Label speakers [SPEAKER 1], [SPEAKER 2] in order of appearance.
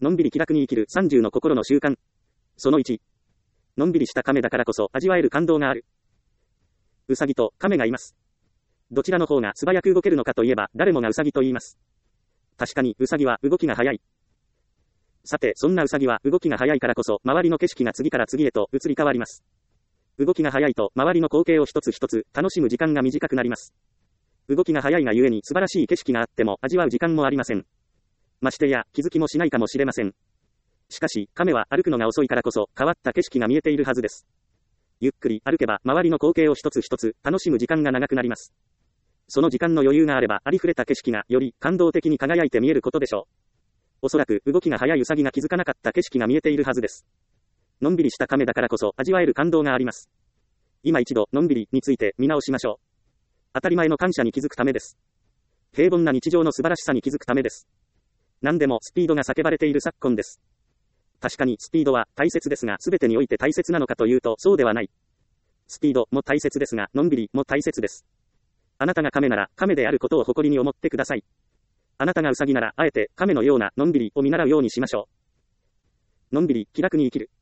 [SPEAKER 1] のんびり気楽に生きる30の心の習慣。その1。のんびりした亀だからこそ味わえる感動がある。うさぎと亀がいます。どちらの方が素早く動けるのかといえば、誰もがうさぎと言います。確かに、うさぎは動きが速い。さて、そんなうさぎは動きが速いからこそ、周りの景色が次から次へと移り変わります。動きが速いと、周りの光景を一つ一つ楽しむ時間が短くなります。動きが速いがゆえに素晴らしい景色があっても味わう時間もありません。ましてや気づきもしないかもしれません。しかし、亀は歩くのが遅いからこそ変わった景色が見えているはずです。ゆっくり歩けば周りの光景を一つ一つ楽しむ時間が長くなります。その時間の余裕があればありふれた景色がより感動的に輝いて見えることでしょう。おそらく動きが速いウサギが気づかなかった景色が見えているはずです。のんびりした亀だからこそ味わえる感動があります。今一度のんびりについて見直しましょう。当たり前の感謝に気づくためです。平凡な日常の素晴らしさに気づくためです。何でもスピードが叫ばれている昨今です。確かにスピードは大切ですが全てにおいて大切なのかというとそうではない。スピードも大切ですがのんびりも大切です。あなたが亀なら亀であることを誇りに思ってください。あなたがウサギならあえて亀のようなのんびりを見習うようにしましょう。のんびり気楽に生きる。